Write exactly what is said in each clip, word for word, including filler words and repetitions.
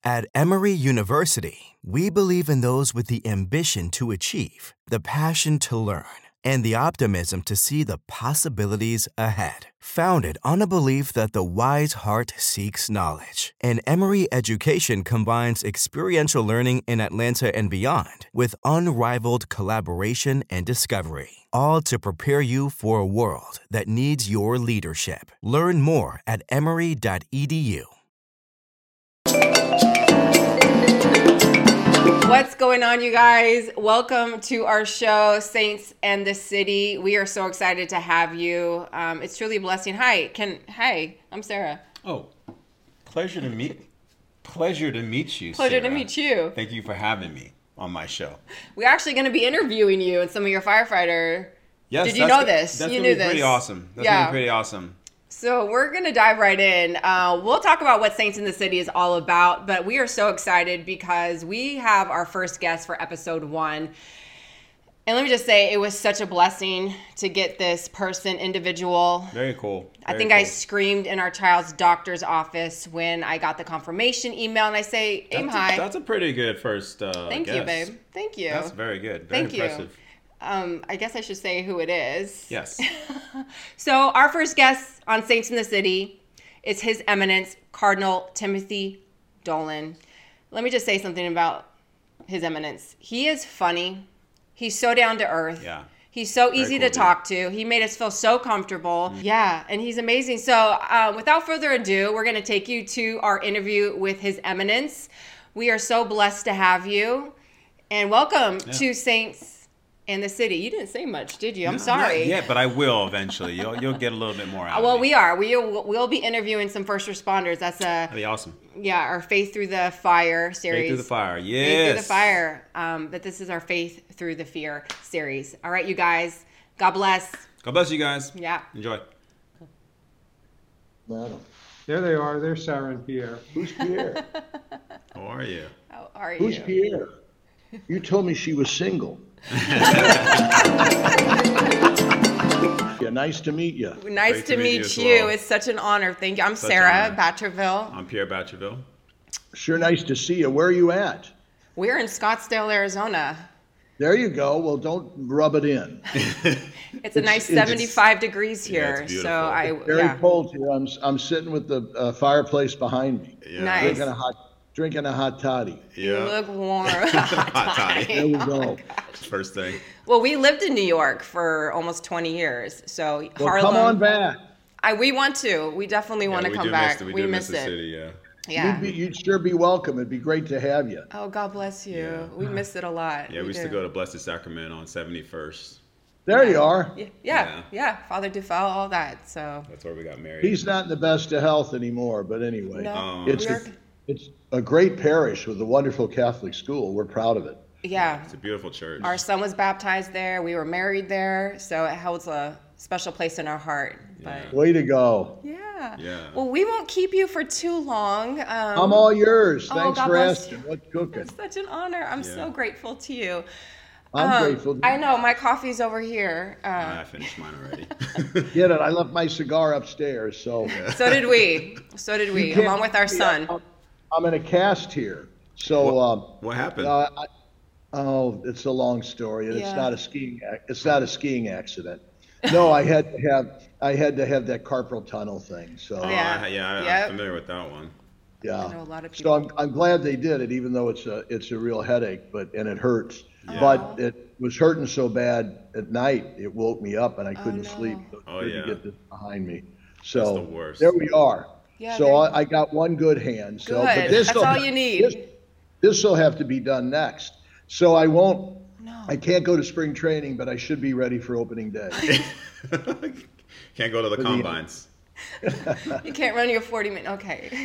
At Emory University, we believe in those with the ambition to achieve, the passion to learn, and the optimism to see the possibilities ahead. Founded on a belief that the wise heart seeks knowledge, and Emory education combines experiential learning in Atlanta and beyond with unrivaled collaboration and discovery, all to prepare you for a world that needs your leadership. Learn more at emory dot e d u. What's going on, you guys? Welcome to our show, Saints and the City. We are so excited to have you. Um, it's truly a blessing. Hi, can hi, I'm Sarah. Oh, pleasure to meet. Pleasure to meet you. Pleasure Sarah. to meet you. Thank you for having me on my show. We're actually going to be interviewing you and some of your firefighter. Yes, Did you know this? That's you gonna knew be this. Pretty awesome. That's yeah. gonna be pretty awesome. So we're going to dive right in. Uh, we'll talk about what Saints in the City is all about, but we are so excited because we have our first guest for episode one. And let me just say, it was such a blessing to get this person, individual. Very cool. Very I think cool. I screamed in our child's doctor's office when I got the confirmation email, and I say, aim that's high. A, that's a pretty good first uh, Thank guess. you, babe. Thank you. That's very good. Very Thank impressive. you. Um, I guess I should say who it is. Yes. So our first guest on Saints in the City is His Eminence, Cardinal Timothy Dolan. Let me just say something about His Eminence. He is funny. He's so down to earth. Yeah. He's so easy cool to talk to. He made us feel so comfortable. Mm-hmm. Yeah, and he's amazing. So uh, without further ado, we're going to take you to our interview with His Eminence. We are so blessed to have you. And welcome yeah. to Saints and the City. You didn't say much, did you? I'm no, sorry. Yeah, but I will eventually. You'll you'll get a little bit more out Well, of me. we are. We'll, we'll be interviewing some first responders. That's a That'd be awesome. Yeah, our Faith Through the Fire series. Faith Through the Fire, yes. Faith Through the Fire. Um, but this is our Faith Through the Fear series. All right, you guys. God bless. God bless you guys. Yeah. Enjoy. Madam. There they are. There's Sarah and Pierre. Who's Pierre? How are you? How are you? Who's Pierre? You told me she was single. Yeah, nice to meet you. Nice Great to, to meet meet you. you as well. It's such an honor. Thank you. I'm Such Sarah an honor. Batcherville. I'm Pierre Batcherville. Sure nice to see you. Where are you at? We're in Scottsdale, Arizona. There you go. Well, don't rub it in. It's a nice it's- seventy-five degrees Yeah, here. it's beautiful. So I Very yeah. cold here. I'm I'm sitting with the uh, fireplace behind me, Yeah. Nice. drinking a hot drinking a hot toddy. You Yeah. look warm. Hot toddy. There we go. First thing. Well, we lived in New York for almost twenty years. So Well, Harlem. come on back. I, we want to. We definitely want Yeah, to we come do back. Miss, we, we do miss miss it. the city, yeah. Yeah. You'd, be, you'd sure be welcome. It'd be great to have you. Oh, God bless you. Yeah. We miss it a lot. Yeah, we, used do. to go to Blessed Sacrament on seventy-first. There you are. Yeah, yeah, Yeah. yeah. Father Dufell, all that. So That's where we got married. He's not in the best of health anymore, but anyway, no, Um, it's we a, are- it's a great parish with a wonderful Catholic school. We're proud of it. yeah. It's a beautiful church. Our son was baptized there. We were married there, so it holds a special place in our heart. But Way to go. yeah. Yeah. Well, we won't keep you for too long. Um, I'm all yours. oh, Thanks God for bless asking. you. What's cooking? It's such an honor. I'm so Yeah. grateful to you. I'm Um, grateful. I know my coffee's over here. Uh, I finished mine already. Get it. I left my cigar upstairs, so so did we. So did we, You can't- along with our son. I'm, I'm in a cast here. So um, What happened? uh, I, oh, it's a long story, and Yeah. it's not a skiing. ac- It's not a skiing accident. No, I had to have. I had to have that carpal tunnel thing. So Oh, Yeah. I, yeah, I, Yep. I'm familiar with that one. yeah. I know a lot of So people. I'm I'm glad they did it, even though it's a it's a real headache, but and it hurts. Yeah. But it was hurting so bad at night, it woke me up and I couldn't no. sleep. So it's Oh, good yeah. to get this behind me. So That's the worst. there we are. Yeah, so there- I, I got one good hand. So, Good. but this That's all you need. This will have to be done next. So I won't. No. I can't go to spring training, but I should be ready for opening day. Can't go to the the- combines. You can't run your forty minute. Okay.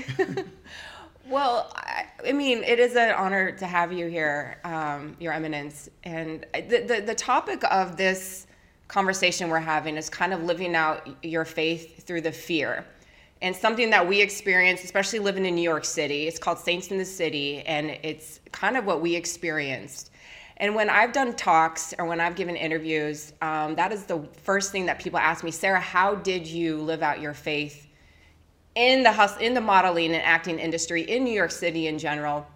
Well, I, I mean, it is an honor to have you here, um, Your Eminence. And the, the the topic of this conversation we're having is kind of living out your faith through the fear. And something that we experience, especially living in New York City, it's called Saints in the City, and it's kind of what we experienced. And when I've done talks or when I've given interviews, um, that is the first thing that people ask me, Sarah, how did you live out your faith in the hustle, in the modeling and acting industry in New York City in general.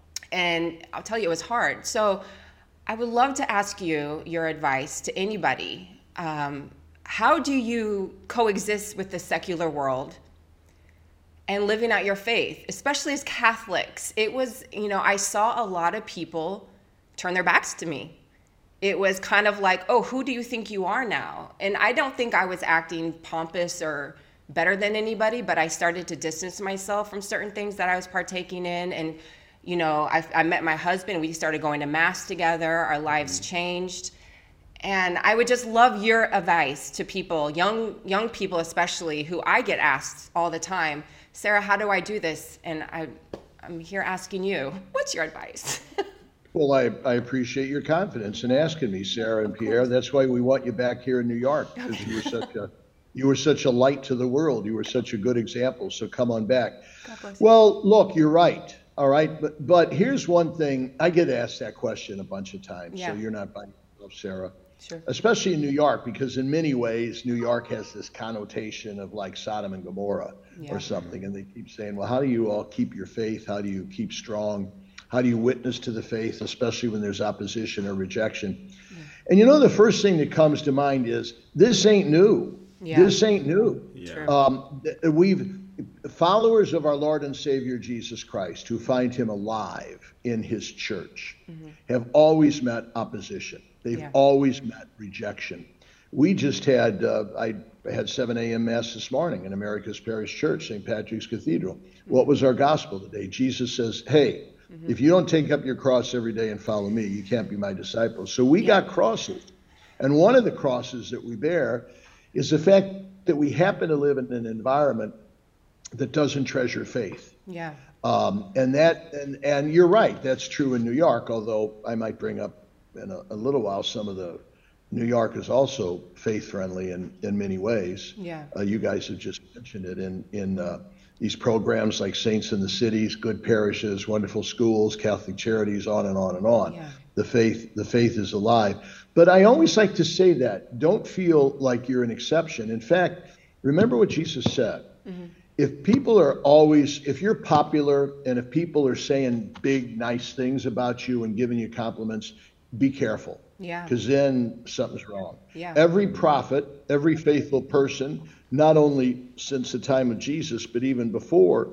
And I'll tell you, it was hard. So I would love to ask you your advice to anybody. Um, how do you coexist with the secular world and living out your faith, especially as Catholics? It was, you know, I saw a lot of people turn their backs to me. It was kind of like, oh, who do you think you are now? And I don't think I was acting pompous or better than anybody, but I started to distance myself from certain things that I was partaking in. And, you know, I, I met my husband. We started going to mass together. Our lives changed. And I would just love your advice to people, young young people especially, who I get asked all the time, Sarah, how do I do this? And I, I'm here asking you, what's your advice? Well, I, I appreciate your confidence in asking me, Sarah and Pierre. That's why we want you back here in New York, because you were such a you were such a light to the world. You were such a good example. So come on back. God bless you. Well, look, you're right. All right, but but here's one thing. I get asked that question a bunch of times. Yeah. So you're not by yourself, Sarah. Sure. Especially in New York, because in many ways, New York has this connotation of like Sodom and Gomorrah Yeah. or something. And they keep saying, well, how do you all keep your faith? How do you keep strong? How do you witness to the faith, especially when there's opposition or rejection? Yeah. And you know, the first thing that comes to mind is this ain't new. Yeah. This ain't new. Yeah. Um, th- we've followers of our Lord and Savior Jesus Christ who find him alive in his church mm-hmm. have always met opposition. They've Yeah. always met rejection. We just had, uh, I had seven a.m. Mass this morning in America's Parish Church, Saint Patrick's Cathedral. Mm-hmm. What was our gospel today? Jesus says, hey, mm-hmm. if you don't take up your cross every day and follow me, you can't be my disciple. So we yeah. got crosses. And one of the crosses that we bear is the fact that we happen to live in an environment that doesn't treasure faith. Yeah. Um, and that, and, and you're right, that's true in New York, although I might bring up in a, a little while some of the, New York is also faith friendly in, in many ways. Yeah. Uh, you guys have just mentioned it in, in uh, these programs like Saints in the Cities, good parishes, wonderful schools, Catholic charities, on and on and on. Yeah. The faith, the faith is alive. But I always like to say that, don't feel like you're an exception. In fact, remember what Jesus said. Mm-hmm. If people are always, if you're popular and if people are saying big, nice things about you and giving you compliments, be careful. Yeah. Because then something's wrong. Yeah. Every prophet, every faithful person, not only since the time of Jesus, but even before,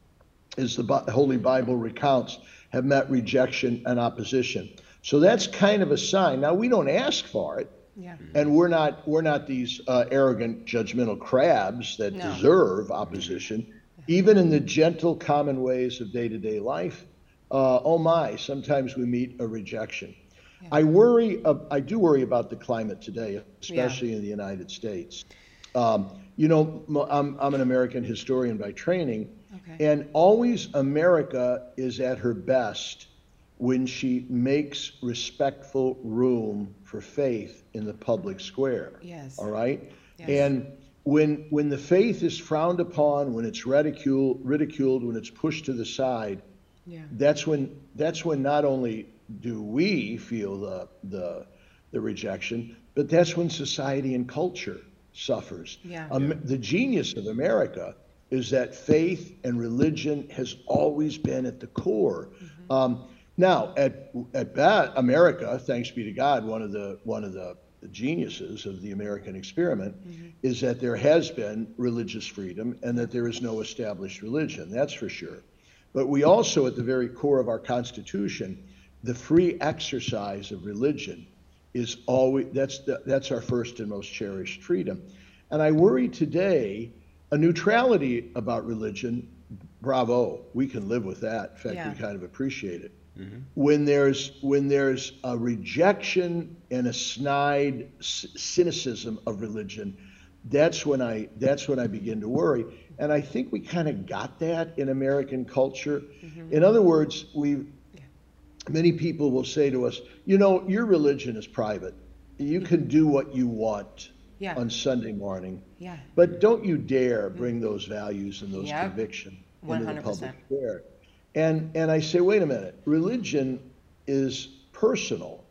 as the Holy Bible recounts, have met rejection and opposition. So that's kind of a sign. Now, we don't ask for it. Yeah. And we're not we're not these uh, arrogant, judgmental crabs that No. deserve opposition. Even in the gentle, common ways of day-to-day life, uh, oh my, sometimes we meet a rejection. Yeah. I worry. Uh, I do worry about the climate today, especially yeah. in the United States. Um, you know, I'm I'm an American historian by training, okay. and always America is at her best when she makes respectful room for faith in the public square. Yes. All right? Yes. And when when the faith is frowned upon, when it's ridiculed, ridiculed, when it's pushed to the side, yeah. that's when that's when not only do we feel the the the rejection, but that's when society and culture suffers. Yeah. Um, the genius of America is that faith and religion has always been at the core. Mm-hmm. Um, Now, at at that, America, thanks be to God, one of the one of the, the geniuses of the American experiment mm-hmm. is that there has been religious freedom and that there is no established religion. That's for sure. But we also, at the very core of our Constitution, the free exercise of religion is always that's the, that's our first and most cherished freedom. And I worry today a neutrality about religion. Bravo, we can live with that. In fact, yeah. we kind of appreciate it. Mm-hmm. When there's when there's a rejection and a snide c- cynicism of religion, that's when I that's when I begin to worry. And I think we kind of got that in American culture. Mm-hmm. In other words, we yeah. many people will say to us, you know, your religion is private. You mm-hmm. can do what you want yeah. on Sunday morning. Yeah. But don't you dare bring mm-hmm. those values and those yep. convictions into the public square. And and I say, wait a minute, religion is personal.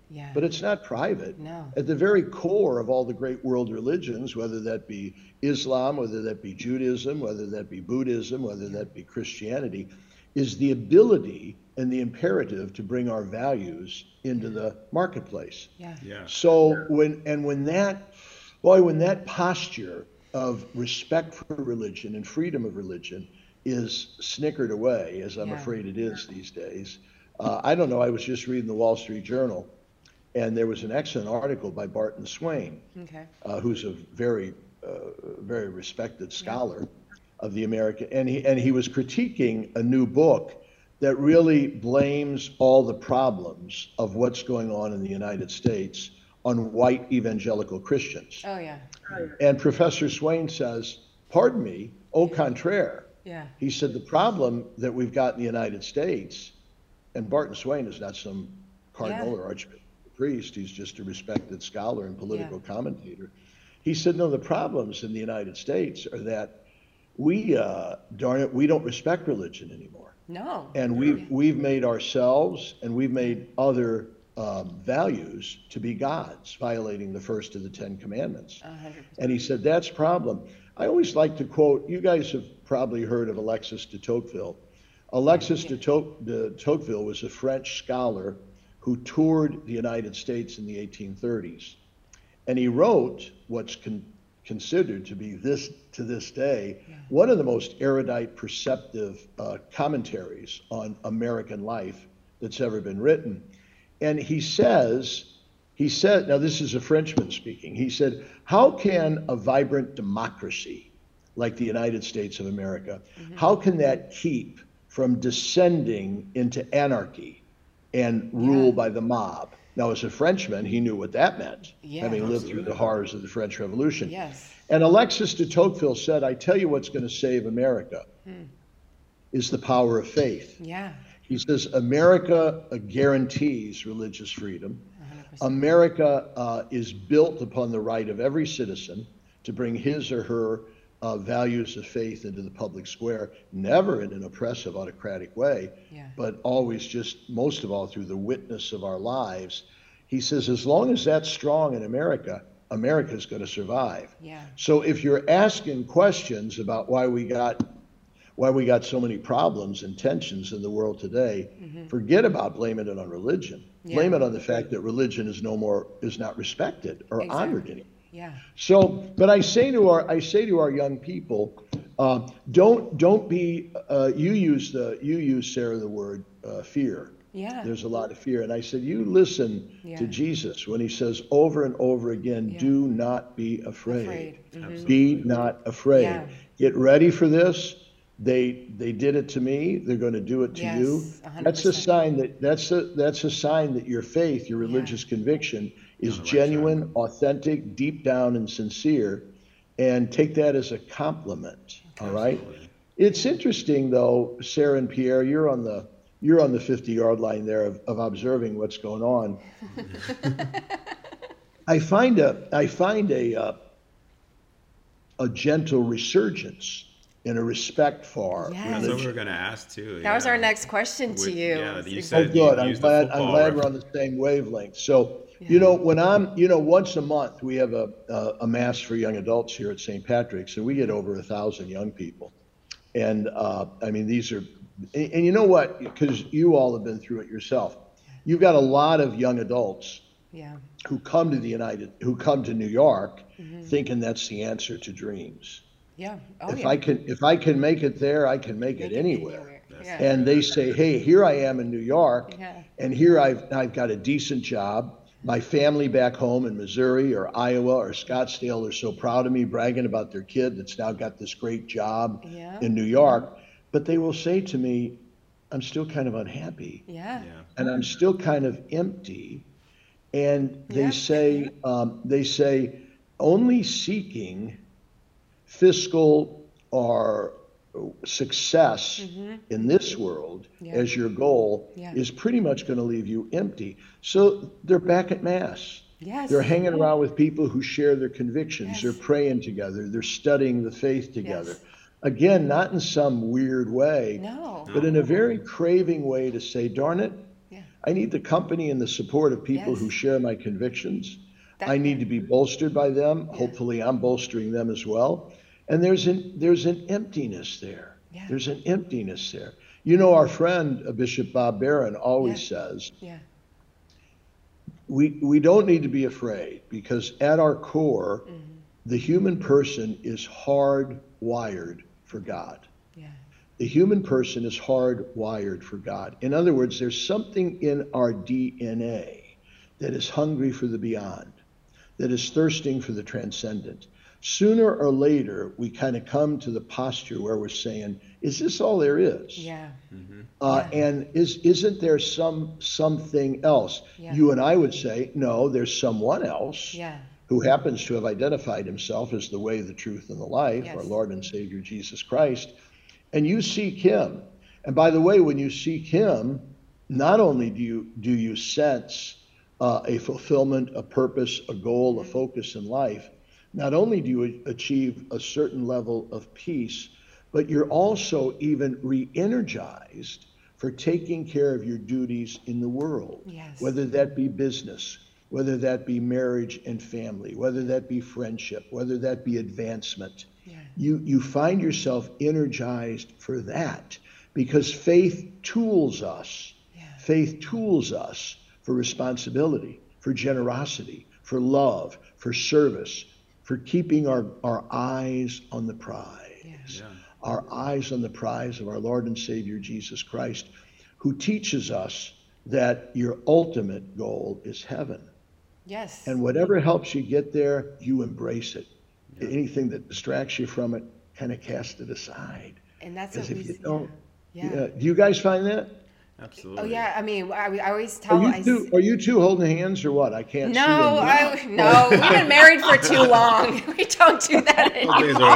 Yeah. but it's not private. No. At the very core of all the great world religions, whether that be Islam, whether that be Judaism, whether that be Buddhism, whether that be Christianity, is the ability and the imperative to bring our values into the marketplace. Yeah. Yeah. So when and when that, boy, when that posture of respect for religion and freedom of religion is snickered away, as I'm Yeah. afraid it is these days. Uh, I don't know, I was just reading the Wall Street Journal, and there was an excellent article by Barton Swain, Okay. uh, who's a very, uh, very respected scholar of the American, and he, and he was critiquing a new book that really blames all the problems of what's going on in the United States on white evangelical Christians. Oh, yeah. And Professor Swain says, pardon me, au contraire. Yeah. He said the problem that we've got in the United States, and Barton Swain is not some cardinal Yeah. or archbishop or priest, he's just a respected scholar and political Yeah. commentator. He said, no, the problems in the United States are that we, uh, darn it, we don't respect religion anymore. No. And we've, we've made ourselves and we've made other um, values to be gods, violating the first of the Ten Commandments. A hundred percent. And he said, that's a problem. I always like to quote, you guys have probably heard of Alexis de Tocqueville. Alexis de, Toc- de Tocqueville was a French scholar who toured the United States in the eighteen thirties. And he wrote what's con- considered to be this, to this day, Yeah. one of the most erudite, perceptive uh, commentaries on American life that's ever been written. And he says, he said, now this is a Frenchman speaking, he said, how can a vibrant democracy like the United States of America, Mm-hmm. how can that keep from descending into anarchy and rule Yeah. by the mob? Now, as a Frenchman, he knew what that meant, Yeah. having lived through the horrors of the French Revolution. Yes. And Alexis de Tocqueville said, I tell you what's going to save America is the power of faith. Yeah. He says, America uh, guarantees religious freedom. A hundred percent. America uh, is built upon the right of every citizen to bring his or her uh, values of faith into the public square, never in an oppressive, autocratic way, Yeah. but always just, most of all, through the witness of our lives. He says, as long as that's strong in America, America's going to survive. Yeah. So if you're asking questions about why we got why we got so many problems and tensions in the world today, forget about blaming it on religion. Mm-hmm. Yeah. Blame it on the fact that religion is no more is not respected or Exactly. honored anymore. Yeah. So, but I say to our I say to our young people, uh, don't don't be. Uh, you use the you use Sarah the word uh, fear. Yeah. There's a lot of fear, and I said you listen Yeah. to Jesus when he says over and over again, Yeah. do not be afraid. Afraid. Mhm. Be not afraid. Yeah. Get ready for this. They they did it to me. They're going to do it to Yes, you. a hundred That's a percent. sign that that's a that's a sign that your faith, your religious conviction, is genuine, authentic, deep down, and sincere. And take that as a compliment. All right. It's interesting though, Sarah and Pierre, you're on the you're on the fifty-yard line there of, of observing what's going on. I find a I find a uh, a gentle resurgence and a respect for Yes. That's what religion. we were gonna ask too. That was yeah. our next question to With- you. yeah, you Oh, said- good. you I'm used the glad. I'm football glad we're ref- on the same wavelength. So, you know, when I'm, you know, once a month we have a a, a mass for young adults here at Saint Patrick's, and we get over a thousand young people. And uh, I mean, these are, and, and you know what? Because you all have been through it yourself. You've got a lot of young adults Yeah. who come to the United, who come to New York, Mm-hmm. thinking that's the answer to dreams. Yeah. Oh, if yeah. I can, if I can make it there, I can make, Make it anywhere. Yeah. And they say, hey, here I am in New York, Yeah. and here I've, I've got a decent job. My family back home in Missouri or Iowa or Scottsdale are so proud of me, bragging about their kid that's now got this great job Yeah. in New York. But they will say to me, I'm still kind of unhappy, Yeah. Yeah. and I'm still kind of empty. And they Yeah. say, um, they say, only seeking fiscal or success in this world Mm-hmm. Yeah. as your goal Yeah. is pretty much going to leave you empty. So they're back at Mass. Yes. They're hanging around with people who share their convictions. Yes. They're praying together. They're studying the faith together. Yes. Again, not in some weird way, No. but in a very craving way to say, darn it, Yeah. I need the company and the support of people Yes. who share my convictions. That- I need to be bolstered by them. Hopefully, I'm bolstering them as well. And there's an there's an emptiness there. Yeah. There's an emptiness there. You know, our friend uh, Bishop Bob Barron always says, Yeah. we we don't need to be afraid, because at our core, Mm-hmm. the human person is hardwired for God. Yeah. The human person is hardwired for God. In other words, there's something in our D N A that is hungry for the beyond, that is thirsting for the transcendent. Sooner or later, we kind of come to the posture where we're saying, is this all there is? Yeah. Uh, Yeah. And is, isn't there some something else? Yeah. You and I would say, no, there's someone else Yeah. who happens to have identified himself as the way, the truth, and the life, Yes. our Lord and Savior Jesus Christ. And you seek him. And by the way, when you seek him, not only do you do you sense uh, a fulfillment, a purpose, a goal, a focus in life, not only do you achieve a certain level of peace, but you're also even re-energized for taking care of your duties in the world. Yes. Whether that be business, whether that be marriage and family, whether that be friendship, whether that be advancement. Yeah. You, you find yourself energized for that, because faith tools us. Yeah. Faith tools us for responsibility, for generosity, for love, for service, for keeping our, our eyes on the prize. Yeah. Our eyes on the prize of our Lord and Savior Jesus Christ, who teaches us that your ultimate goal is heaven. Yes. And whatever helps you get there, you embrace it. Anything that distracts you from it, kind of cast it aside. And that's Because what if we you don't, yeah. yeah. Do you guys find that? Absolutely. Oh yeah, I mean, I, I always tell. Are I you two, are you two holding hands or what? I can't see. no, them. I, no, we've been married for too long. We don't do that Those days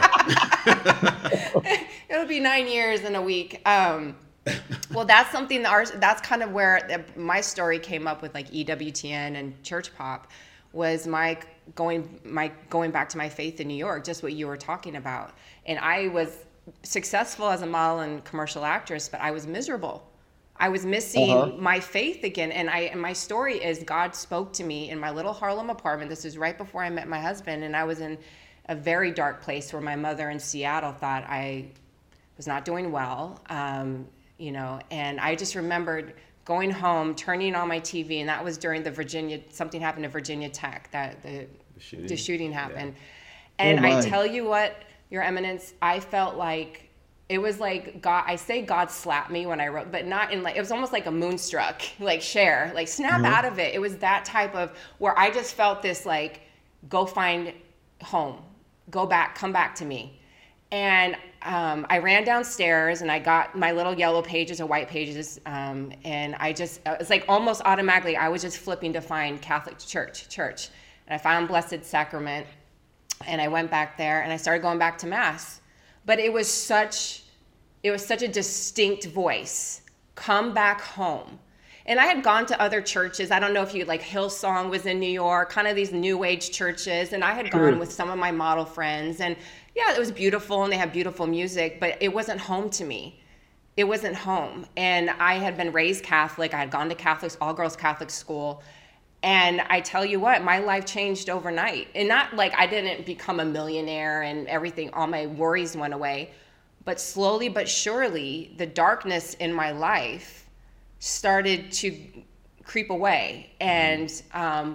anymore. are over. It'll be nine years in a week. Um, well, that's something that our, that's kind of where the, my story came up with, like E W T N and Church Pop, was my going my going back to my faith in New York, just what you were talking about. And I was successful as a model and commercial actress, but I was miserable. I was missing Uh-huh. my faith again. And I and my story is, God spoke to me in my little Harlem apartment. This is right before I met my husband, and I was in a very dark place where my mother in Seattle thought I was not doing well. Um, you know, and I just remembered going home, turning on my T V, and that was during the Virginia, something happened at Virginia Tech, that the, The shooting? the shooting happened. And Oh, I my. tell you what, Your Eminence, I felt like, it was like God, I say God slapped me when I wrote, but not in like, it was almost like a moonstruck, like Cher, like snap out of it. It was that type of, where I just felt this like, go find home, go back, come back to me. And um, I ran downstairs and I got my little yellow pages or white pages. Um, and I just, it's like almost automatically, I was just flipping to find Catholic church, church. And I found Blessed Sacrament, and I went back there and I started going back to Mass. But it was such, it was such a distinct voice. Come back home. And I had gone to other churches. I don't know if you, like Hillsong was in New York, kind of these new age churches. And I had Sure. gone with some of my model friends. And yeah, it was beautiful and they have beautiful music, but it wasn't home to me. It wasn't home. And I had been raised Catholic. I had gone to Catholic, all girls Catholic school. And I tell you what, my life changed overnight. And not like I didn't become a millionaire and everything, all my worries went away. But slowly but surely, the darkness in my life started to creep away. And um,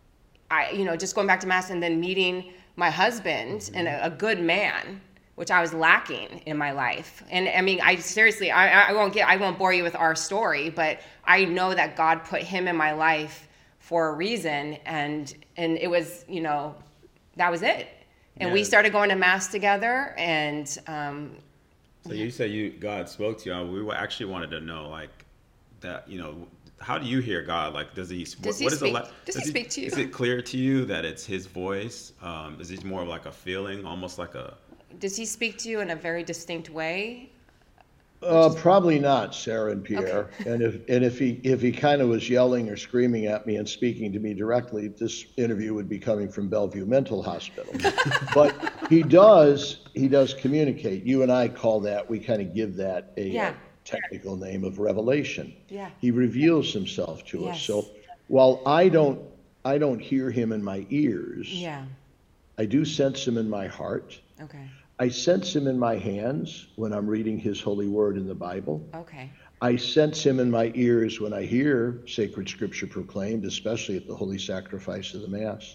I, you know, just going back to Mass and then meeting my husband and a, a good man, which I was lacking in my life. And I mean, I seriously, I, I won't get, I won't bore you with our story, but I know that God put him in my life for a reason, and and it was, you know, that was it. And we Yeah. started going to Mass together, and um, So you say you God spoke to you. We were- actually wanted to know, like, that, you know, how do you hear God? Like, does he? Does what, he what is speak- the, does he speak to you? Is it clear to you that it's his voice? Um, is it more of like a feeling, almost like a? does he speak to you in a very distinct way? Uh, probably not, Sarah and Pierre. And if and if he if he kind of was yelling or screaming at me and speaking to me directly, this interview would be coming from Bellevue Mental Hospital. But he does he does communicate. You and I call that, we kind of give that a Yeah. technical name of revelation. Yeah. He reveals himself to us. Yes. So while I don't, I don't hear him in my ears, Yeah. I do sense him in my heart. Okay. I sense him in my hands when I'm reading his holy word in the Bible. Okay. I sense him in my ears when I hear sacred scripture proclaimed, especially at the holy sacrifice of the Mass.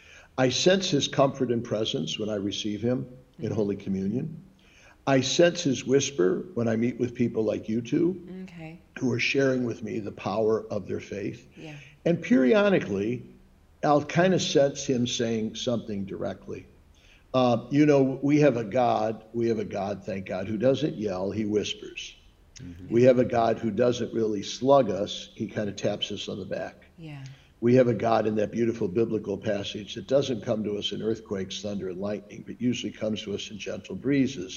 I sense his comfort and presence when I receive him in Holy Communion. I sense his whisper when I meet with people like you two, Okay. who are sharing with me the power of their faith. Yeah. And periodically, I'll kind of sense him saying something directly. Uh, you know, we have a God, we have a God, thank God, who doesn't yell, he whispers. Mm-hmm. We have a God who doesn't really slug us, he kind of taps us on the back. Yeah. We have a God in that beautiful biblical passage that doesn't come to us in earthquakes, thunder, and lightning, but usually comes to us in gentle breezes.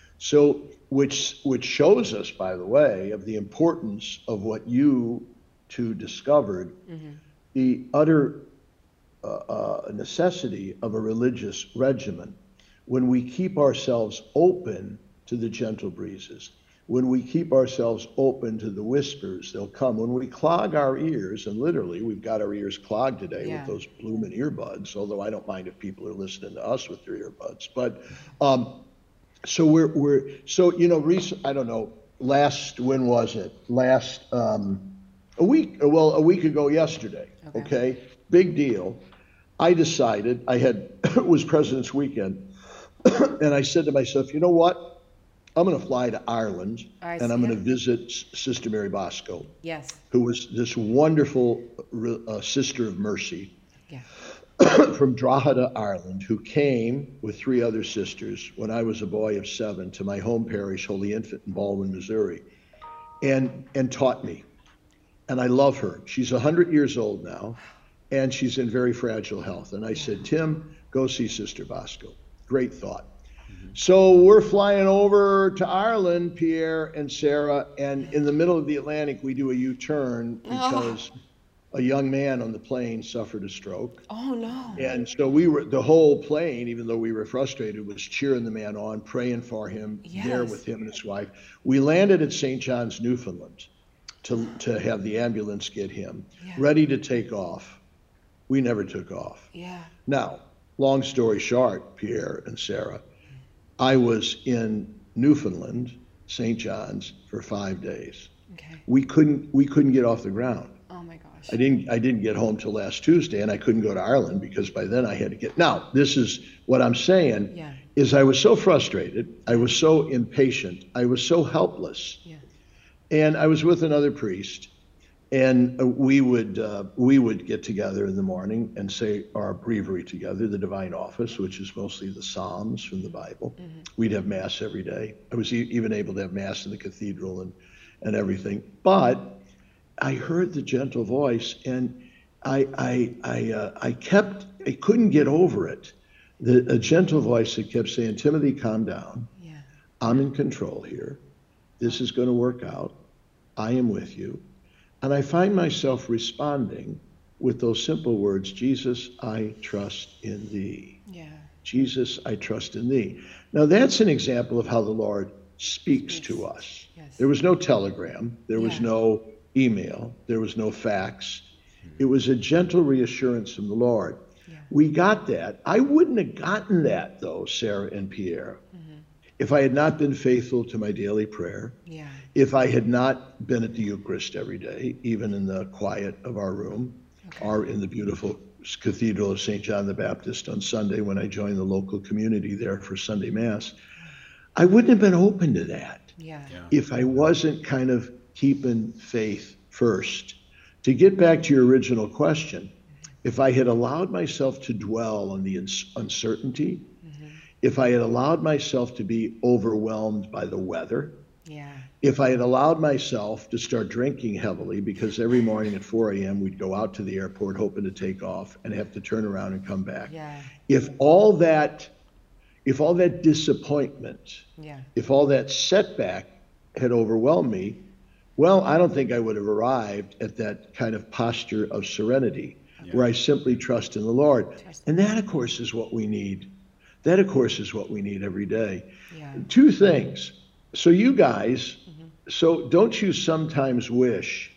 So, which which shows us, by the way, of the importance of what you two discovered, mm-hmm. the utter uh, uh, necessity of a religious regimen. When we keep ourselves open to the gentle breezes, when we keep ourselves open to the whispers, they'll come. When we clog our ears, and literally we've got our ears clogged today yeah. with those blooming earbuds, although I don't mind if people are listening to us with their earbuds. But um, so we're, we're, so, you know, recent, I don't know, last, when was it? Last, um, a week, well, a week ago yesterday, okay? okay? Big deal. I decided, I had, it was President's Weekend, and I said to myself, you know what? I'm going to fly to Ireland, I and I'm see. going to visit Sister Mary Bosco, yes. who was this wonderful uh, Sister of Mercy yeah. from Drogheda, Ireland, who came with three other sisters when I was a boy of seven to my home parish, Holy Infant in Baldwin, Missouri, and and taught me. And I love her. She's one hundred years old now, and she's in very fragile health. And I said, Tim, go see Sister Bosco. Great thought. So we're flying over to Ireland, Pierre and Sarah, and in the middle of the Atlantic, we do a U-turn because oh. a young man on the plane suffered a stroke. Oh, no. And so we were, the whole plane, even though we were frustrated, was cheering the man on, praying for him, yes. there with him and his wife. We landed at Saint John's, Newfoundland, to, to have the ambulance get him, yeah. ready to take off. We never took off. Yeah. Now, long story short, Pierre and Sarah, I was in Newfoundland, Saint John's, for five days. Okay. We couldn't we couldn't get off the ground. Oh my gosh. I didn't I didn't get home till last Tuesday, and I couldn't go to Ireland because by then I had to get. Now, this is what I'm saying. Yeah. Is I was so frustrated, I was so impatient, I was so helpless. Yeah. And I was with another priest, and we would uh, we would get together in the morning and say our breviary together, the Divine Office, which is mostly the Psalms from the Bible. Mm-hmm. We'd have Mass every day. I was e- even able to have Mass in the cathedral and, and everything. But I heard the gentle voice, and I I I, uh, I kept I couldn't get over it. The a gentle voice that kept saying, "Timothy, calm down. Yeah. I'm in control here. This is going to work out. I am with you." And I find myself responding with those simple words, Jesus, I trust in thee. Yeah. Jesus, I trust in thee. Now that's an example of how the Lord speaks Speaks. to us. Yes. There was no telegram. There was Yeah. no email. There was no fax. It was a gentle reassurance from the Lord. Yeah. We got that. I wouldn't have gotten that, though, Sarah and Pierre, Mm-hmm. if I had not been faithful to my daily prayer. Yeah. If I had not been at the Eucharist every day, even in the quiet of our room, Okay. or in the beautiful Cathedral of Saint John the Baptist on Sunday when I joined the local community there for Sunday Mass, I wouldn't have been open to that Yeah. Yeah. if I wasn't kind of keeping faith first. To get back to your original question, if I had allowed myself to dwell on the uns- uncertainty, mm-hmm. if I had allowed myself to be overwhelmed by the weather, Yeah. if I had allowed myself to start drinking heavily, because every morning at four a.m. we'd go out to the airport hoping to take off and have to turn around and come back. Yeah. If all that, if all that disappointment, Yeah. if all that setback had overwhelmed me, well, I don't think I would have arrived at that kind of posture of serenity Yeah. where I simply trust in the Lord. Trust. And that, of course, is what we need. That, of course, is what we need every day. Yeah. Two things. So you guys so don't you sometimes wish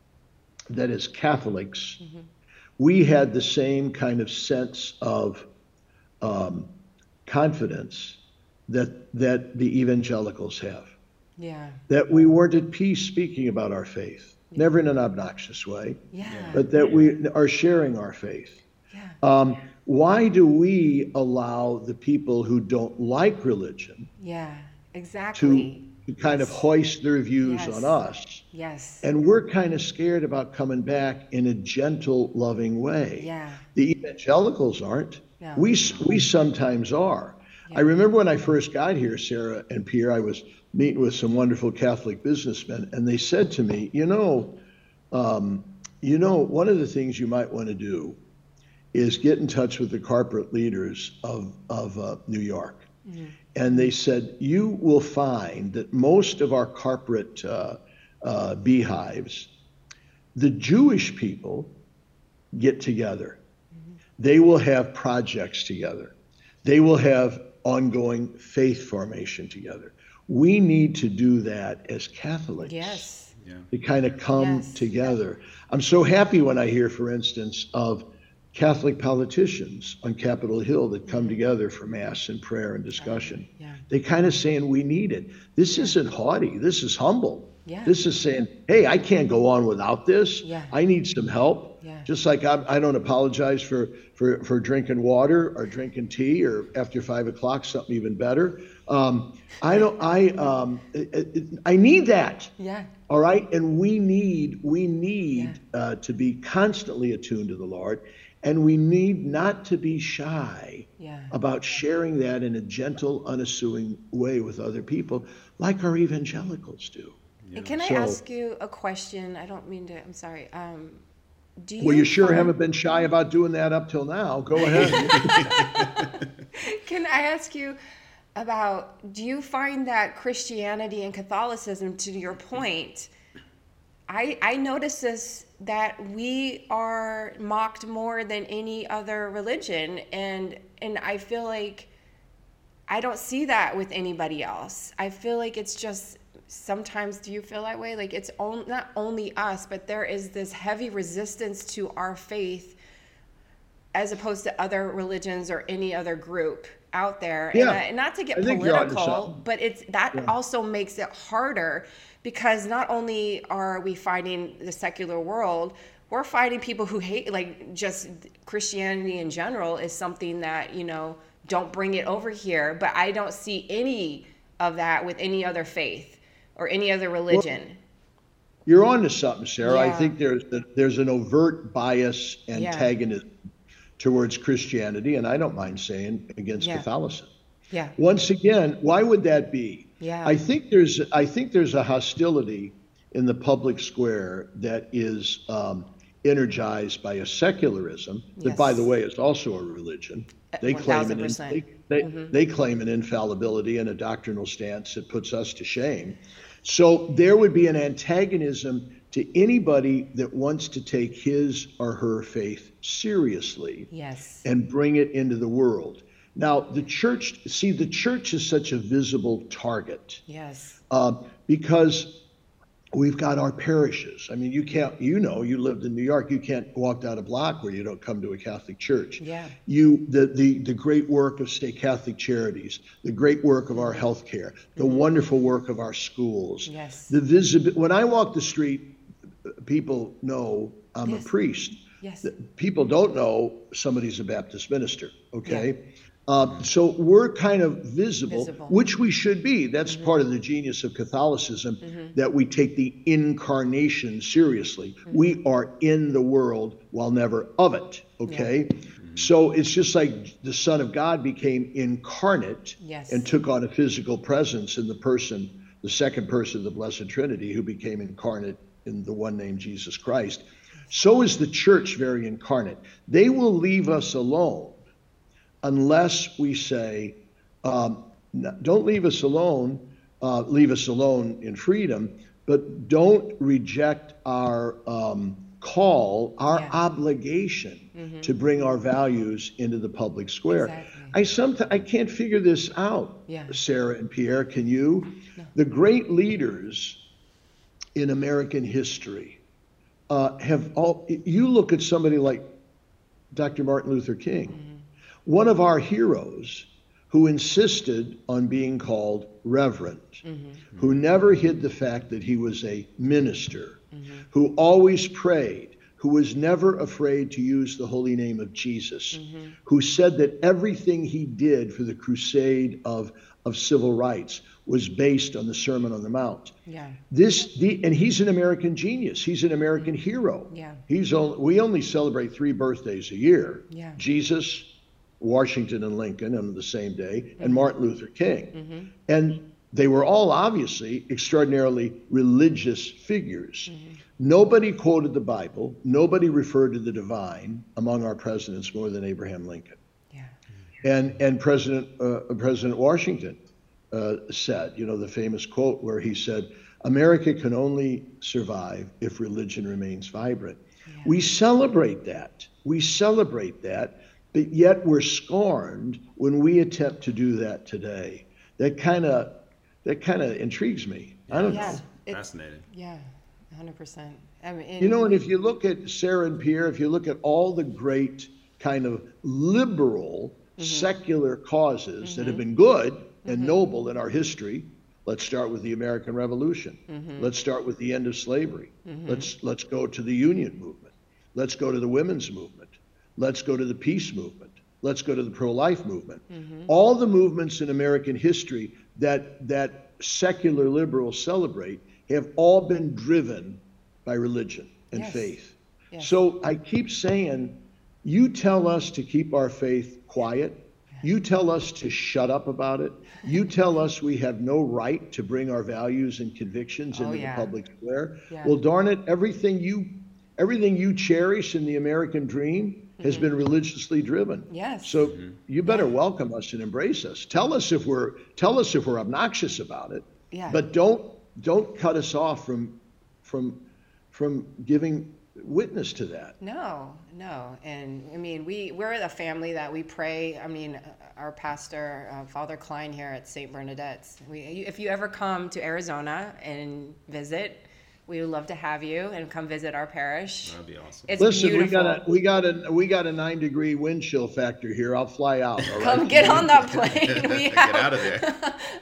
that as Catholics, mm-hmm. we had the same kind of sense of um, confidence that that the evangelicals have? Yeah. That we weren't at peace speaking about our faith, yeah. never in an obnoxious way, yeah. but that we are sharing our faith. Yeah. Um, why do we allow the people who don't like religion yeah, exactly. to, to kind yes. of hoist their views yes. on us? Yes. And we're kind of scared about coming back in a gentle, loving way. Yeah. The evangelicals aren't. No. We, we sometimes are. Yeah. I remember when I first got here, Sarah and Pierre, I was meeting with some wonderful Catholic businessmen, and they said to me, you know, um, you know, one of the things you might want to do is get in touch with the corporate leaders of, of uh, New York. Mm-hmm. And they said, you will find that most of our corporate uh, uh, beehives, the Jewish people get together. Mm-hmm. They will have projects together. They will have ongoing faith formation together. We need to do that as Catholics. Yes. Yeah. To kind of come yes. together. I'm so happy when I hear, for instance, of Catholic politicians on Capitol Hill that come together for Mass and prayer and discussion. Yeah. They kind of saying we need it. This yeah. isn't haughty. This is humble. Yeah. This is saying, hey, I can't go on without this. Yeah. I need some help. Yeah. Just like I, I don't apologize for, for, for drinking water or drinking tea or after five o'clock, something even better. Um, I don't. I um, I need that. Yeah. All right, and we need we need yeah. uh, to be constantly attuned to the Lord, and we need not to be shy yeah. about sharing that in a gentle, unassuming way with other people, like our evangelicals do. Yeah. Can I so, ask you a question? I don't mean to. I'm sorry. Um, do you? Well, you sure find... haven't been shy about doing that up till now. Go ahead. Can I ask you about, do you find that Christianity and Catholicism, to your point, I, I notice this, that we are mocked more than any other religion, and and I feel like I don't see that with anybody else. I feel like it's just, sometimes, do you feel that way? Like it's on, not only us, but there is this heavy resistance to our faith as opposed to other religions or any other group out there. Yeah. And, uh, and not to get I think political, but it's that yeah. also makes it harder, because not only are we fighting the secular world, we're fighting people who hate, like, just Christianity in general is something that, you know, don't bring it over here. But I don't see any of that with any other faith or any other religion. Well, you're on to something, Sarah. Yeah. I think there's there's an overt bias, antagonism yeah. towards Christianity, and I don't mind saying against yeah. Catholicism. Yeah. Once again, why would that be? Yeah. I think there's I think there's a hostility in the public square that is um, energized by a secularism that, yes. by the way, is also a religion. They claim an they, they, mm-hmm. they claim an infallibility and a doctrinal stance that puts us to shame. So there would be an antagonism to anybody that wants to take his or her faith seriously yes. and bring it into the world. Now, the church, see, the church is such a visible target. Yes. Uh, because we've got our parishes. I mean, you can't, you know, you lived in New York, you can't walk down a block where you don't come to a Catholic church. Yeah. You, the, the, the great work of State Catholic Charities, the great work of our healthcare, the mm-hmm. wonderful work of our schools. Yes. The visibi- when I walk the street, people know I'm yes. a priest. Yes. People don't know somebody's a Baptist minister, okay? Yeah. Uh, so we're kind of visible, visible. which we should be. That's mm-hmm. part of the genius of Catholicism, mm-hmm. that we take the incarnation seriously. Mm-hmm. We are in the world while never of it, okay? Yeah. Mm-hmm. So it's just like the Son of God became incarnate yes. and took on a physical presence in the person, the second person of the Blessed Trinity, who became incarnate in the one named Jesus Christ. So is the church very incarnate. They will leave us alone unless we say, um, don't leave us alone, uh, leave us alone in freedom, but don't reject our um, call, our yeah. obligation mm-hmm. to bring our values into the public square. Exactly. I sometimes I can't figure this out, yeah. Sarah and Pierre, can you? No. The great leaders in American history uh, have all, you look at somebody like Doctor Martin Luther King, mm-hmm. one of our heroes who insisted on being called Reverend, mm-hmm. who never hid the fact that he was a minister, mm-hmm. who always prayed, who was never afraid to use the holy name of Jesus, mm-hmm. who said that everything he did for the crusade of, of civil rights was based on the Sermon on the Mount. Yeah. This, the, and he's an American genius. He's an American mm-hmm. hero. Yeah. He's only, we only celebrate three birthdays a year. Yeah. Jesus, Washington and Lincoln on the same day, mm-hmm. and Martin Luther King. Mm-hmm. And they were all obviously extraordinarily religious figures. Mm-hmm. Nobody quoted the Bible. Nobody referred to the divine among our presidents more than Abraham Lincoln. Yeah. And and President uh, President Washington uh, said, you know, the famous quote where he said, "America can only survive if religion remains vibrant." Yeah. We celebrate that. We celebrate that, but yet we're scorned when we attempt to do that today. That kind of that kind of intrigues me. Yeah, I don't yeah, know. It's fascinating. Yeah. one hundred percent. I mean, you know, and if you look at Sarah and Pierre, if you look at all the great kind of liberal, mm-hmm. secular causes mm-hmm. that have been good and mm-hmm. noble in our history, let's start with the American Revolution. Mm-hmm. Let's start with the end of slavery. Mm-hmm. Let's let's go to the union movement. Let's go to the women's movement. Let's go to the peace movement. Let's go to the pro-life movement. Mm-hmm. All the movements in American history that that secular liberals celebrate have all been driven by religion and yes. faith. Yes. So I keep saying, you tell us to keep our faith quiet. You tell us to shut up about it. You tell us we have no right to bring our values and convictions into oh, yeah. the public square. Yeah. Well, darn it, everything you everything you cherish in the American dream has mm-hmm. been religiously driven. Yes. So mm-hmm. you better yeah. welcome us and embrace us. Tell us if we're tell us if we're obnoxious about it. Yeah. But don't Don't cut us off from from from giving witness to that. No, no. And I mean, we, we're a family that we pray. I mean, our pastor, uh, Father Klein here at Saint Bernadette's, we, if you ever come to Arizona and visit, we would love to have you and come visit our parish. That'd be awesome. It's Listen, beautiful. we got a we got a we got a nine degree wind chill factor here. I'll fly out. All right? Come get on that plane. We have, get out of there.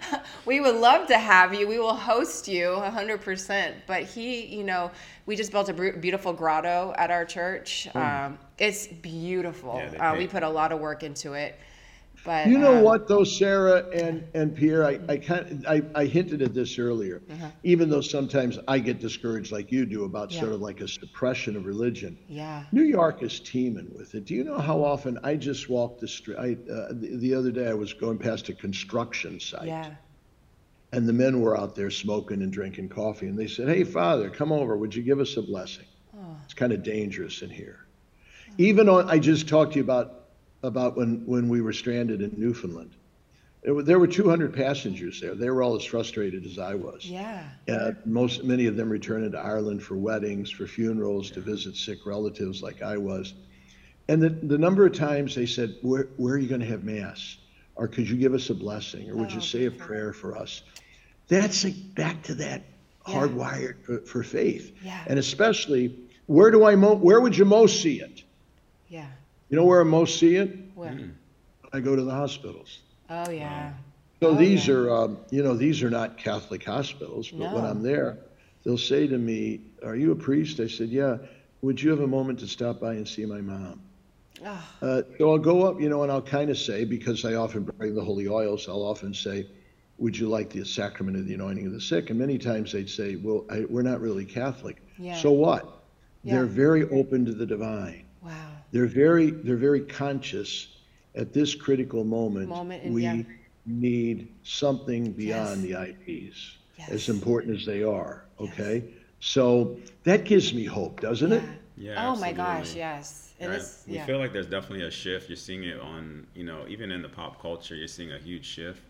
We would love to have you. We will host you one hundred percent. But he, you know, we just built a beautiful grotto at our church. Mm. Um, it's beautiful. Yeah, uh, we put a lot of work into it. But, you know um, what, though, Sarah and, and Pierre, I, I, kind I, I hinted at this earlier, uh-huh. even though sometimes I get discouraged like you do about yeah. sort of like a suppression of religion. Yeah. New York is teeming with it. Do you know how often I just walked the street? I, uh, the, the other day I was going past a construction site. Yeah. And the men were out there smoking and drinking coffee. And they said, "Hey, Father, come over. Would you give us a blessing? Oh. It's kind of dangerous in here." Oh. Even on, I just talked to you about about when, when we were stranded in Newfoundland. It were, there were two hundred passengers there. They were all as frustrated as I was. Yeah. Uh, most, many of them returning to Ireland for weddings, for funerals, to visit sick relatives like I was. And the, the number of times they said, where, where are you going to have Mass? Or could you give us a blessing? Or would oh, you say a prayer for us? That's like back to that yeah. hardwired for, for faith. Yeah. And especially, where do I mo- where would you most see it? Yeah. You know where I most see it? Where? Mm. I go to the hospitals. Oh, yeah. So oh, these yeah. are, um, you know, these are not Catholic hospitals, but no. when I'm there, they'll say to me, "Are you a priest?" I said, "Yeah. Would you have a moment to stop by and see my mom?" Oh. Uh, so I'll go up, you know, and I'll kind of say, because I often bring the holy oils, I'll often say, "Would you like the sacrament of the anointing of the sick?" And many times they'd say, "Well, I, we're not really Catholic." Yeah. So what? Yeah. They're very open to the divine. Wow. They're very, they're very conscious at this critical moment. moment and, we yeah. need something beyond yes. the I Ps, yes. as important as they are. Okay, yes. So that gives me hope, doesn't yeah. it? Yeah. Oh absolutely. my gosh, yes. It right. is, we yeah. feel like there's definitely a shift. You're seeing it on, you know, even in the pop culture, you're seeing a huge shift.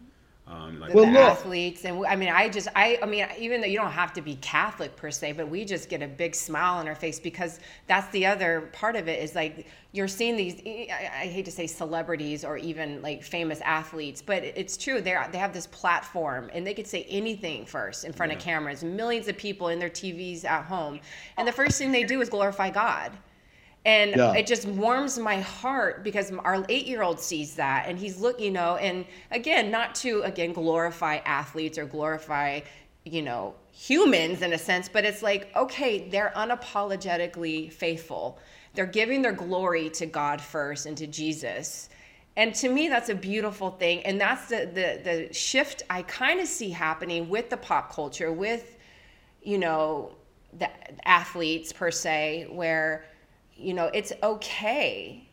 Um, like the, Well, the look- athletes, and I mean, I just, I, I mean, even though you don't have to be Catholic per se, but we just get a big smile on our face because that's the other part of it is like you're seeing these. I, I hate to say celebrities or even like famous athletes, but it's true. They they have this platform and they could say anything first in front of cameras, millions of people in their T Vs at home, and the first thing they do is glorify God. And Yeah. it just warms my heart because our eight-year-old sees that and he's look, you know, and again, not to, again, glorify athletes or glorify, you know, humans in a sense, but it's like, okay, they're unapologetically faithful. They're giving their glory to God first and to Jesus. And to me, that's a beautiful thing. And that's the, the, the shift I kind of see happening with the pop culture, with, you know, the athletes per se, where, you know, it's okay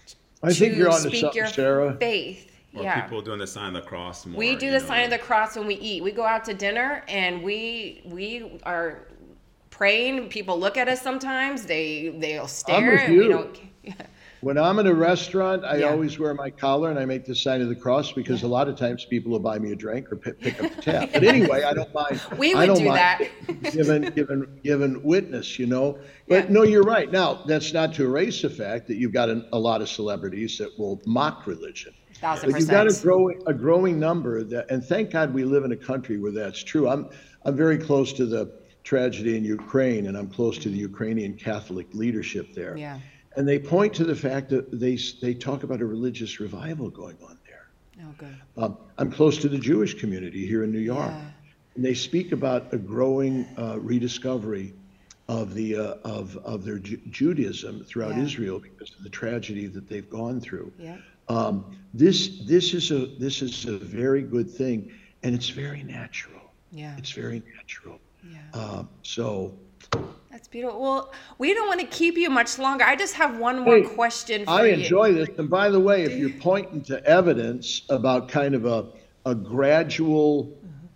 I think to you're on to speak something, your Sarah. faith. or Yeah. people doing the sign of the cross more. We do you the know, sign of the cross when we eat. We go out to dinner and we we are praying. People look at us sometimes. They they'll stare with and we you. don't. When I'm in a restaurant, I Yeah. always wear my collar and I make the sign of the cross because a lot of times people will buy me a drink or pick, pick up the tab. But anyway, I don't mind. We I would don't do mind that. Given, given, given witness, you know. But Yeah. no, you're right. Now, that's not to erase the fact that you've got an, a lot of celebrities that will mock religion. Thousand But you've got a percent. growing, a growing number that, and thank God we live in a country where that's true. I'm, I'm very close to the tragedy in Ukraine, and I'm close to the Ukrainian Catholic leadership there. Yeah. And they point to the fact that they they talk about a religious revival going on there. Oh, good. Um, I'm close to the Jewish community here in New York, Yeah. and they speak about a growing uh, rediscovery of the uh, of of their Ju- Judaism throughout Yeah. Israel because of the tragedy that they've gone through. Yeah. Um, this this is a this is a very good thing, and it's very natural. Yeah. It's very natural. Yeah. Um, so. That's beautiful. Well, we don't want to keep you much longer. I just have one more Hey, question for I you. enjoy this. And by the way, if you're pointing to evidence about kind of a, a gradual,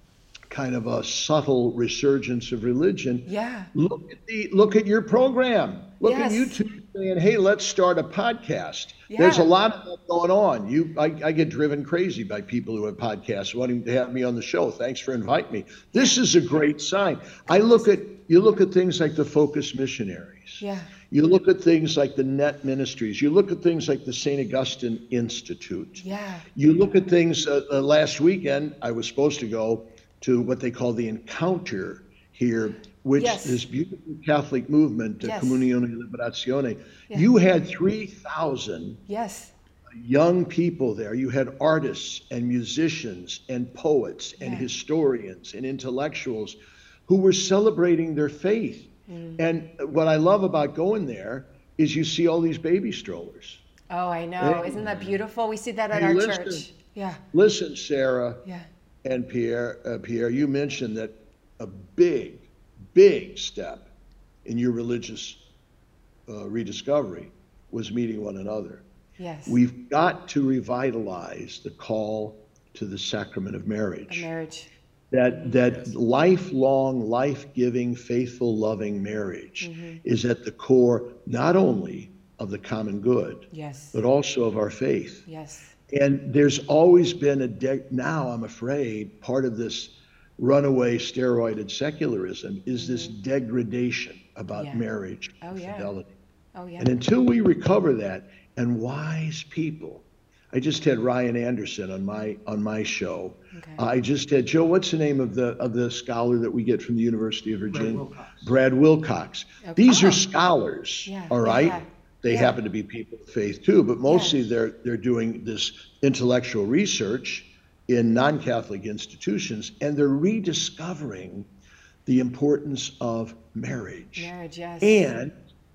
kind of a subtle resurgence of religion, Yeah. look at the look at your program. Look at Yes. YouTube saying, "Hey, let's start a podcast." There's a Yeah. lot of that going on. You, I, I get driven crazy by people who have podcasts wanting to have me on the show. Thanks for inviting me. This is a great sign. I look at you look at things like the Focus Missionaries. Yeah. You look at things like the Net Ministries. You look at things like the Saint Augustine Institute. Yeah. You look at things. Uh, uh, last weekend, I was supposed to go to what they call the Encounter here, which Yes. this beautiful Catholic movement, uh, Yes. Comunione e Liberazione. Yeah. You had three thousand Yes. young people there. You had artists and musicians and poets and Yeah. historians and intellectuals who were celebrating their faith. Mm. And what I love about going there is you see all these baby strollers. Oh, I know. Hey. Isn't that beautiful? We see that at Hey, our listen. church. Yeah. Listen, Sarah Yeah. and Pierre, uh, Pierre, you mentioned that a big, big step in your religious uh, rediscovery was meeting one another. Yes. We've got to revitalize the call to the sacrament of A marriage. marriage. That that lifelong, life-giving, faithful, loving marriage Mm-hmm. is at the core not only of the common good, Yes. but also of our faith. Yes. And there's always been a de- now I'm afraid part of this runaway steroided secularism is this degradation about Mm-hmm. Yeah. marriage and Oh, yeah. fidelity. Oh, yeah. And until we recover that, and wise people, I just had Ryan Anderson on my on my show. Okay. I just had Joe. What's the name of the of the scholar that we get from the University of Virginia? Wilcox. Brad Wilcox. Okay. These Oh. are scholars, Yeah, all right. yeah, They yeah. happen to be people of faith too, but mostly they're they're doing this intellectual research in non-Catholic institutions, and they're rediscovering the importance of marriage Marriage, yes. and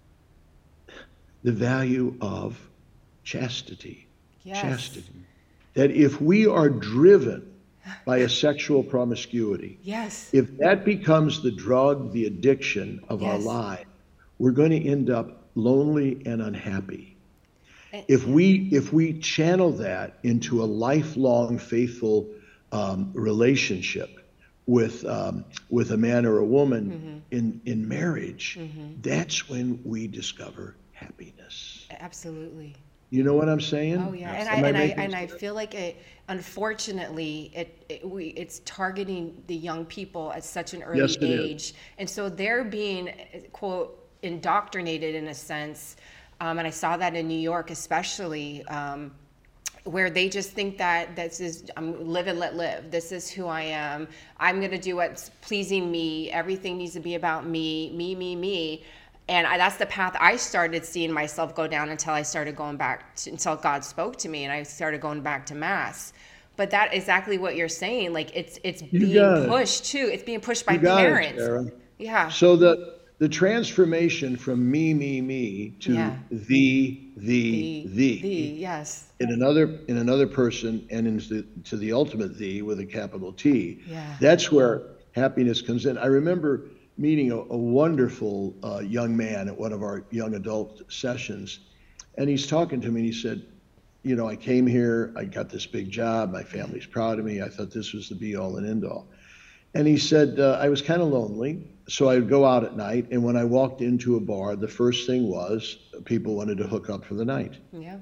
the value of chastity. Yes. Chastity. That if we are driven by a sexual promiscuity, Yes. if that becomes the drug, the addiction of our Yes. life, we're going to end up lonely and unhappy. And- If we if we channel that into a lifelong faithful um, relationship with um, with a man or a woman Mm-hmm. in in marriage, that's when we discover happiness. Absolutely. You know what I'm saying? Oh yeah, and I, Am I and I making and I sense? feel like it. Unfortunately, it, it we it's targeting the young people at such an early Yes, it is. age, and so they're being quote indoctrinated in a sense. Um, and I saw that in New York, especially. Um, where they just think that this is I'm live and let live. This is who I am. I'm gonna do what's pleasing me. Everything needs to be about me, me, me, me. And I, that's the path I started seeing myself go down until I started going back to, until God spoke to me and I started going back to Mass. But that exactly what you're saying. Like it's it's You being got it. pushed too. It's being pushed by You got it, parents. Sarah. Yeah. So the the transformation from me, me, me to Yeah. thee, thee, thee, the yes. in another in another person and into the, to the ultimate thee with a capital T. Yeah. That's where happiness comes in. I remember meeting a, a wonderful uh, young man at one of our young adult sessions, and he's talking to me and he said, you know, I came here, I got this big job, my family's proud of me, I thought this was the be all and end all. And he said, uh, I was kind of lonely, so I would go out at night, and when I walked into a bar, the first thing was people wanted to hook up for the night. Yeah.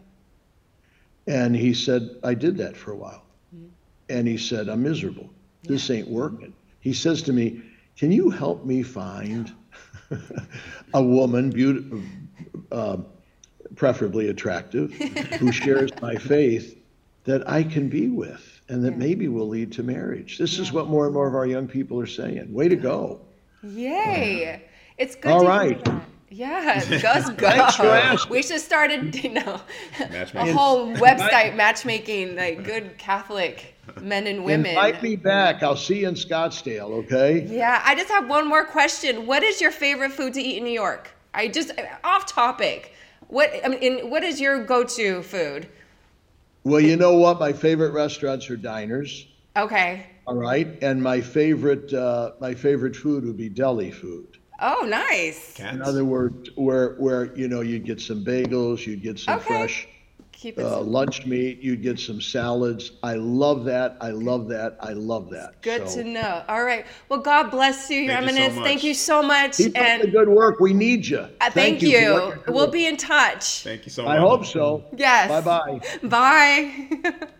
And he said, I did that for a while. And he said, I'm miserable. This ain't working. He says to me, can you help me find a woman, beautiful, uh, preferably attractive, who shares my faith that I can be with and that Yeah. maybe will lead to marriage? This is what more and more of our young people are saying. Way to go. Yay. It's good All to right. hear that. Yeah, let's go. Thanks for asking. We should start a, you know, a Matchmaking. whole website matchmaking, like good Catholic men and women. Invite me back. I'll see you in Scottsdale, okay? Yeah, I just have one more question. What is your favorite food to eat in New York? I just off topic. What I mean, what is your go-to food? Well, you know what? My favorite restaurants are diners. Okay. All right, and my favorite uh, my favorite food would be deli food. Oh, nice. Cats. In other words, where where you know you'd get some bagels, you'd get some Okay. fresh Keep it uh, simple. lunch meat, you'd get some salads. I love that. I love that. I love that. Good So, to know. All right. Well, God bless you, Your Thank you so Eminence. much. Thank you so much. Keep up the And good work. We need you. uh, thank, for you. what you're We'll doing. be in touch. Thank you so much. I hope so. Yes. Bye bye. Bye.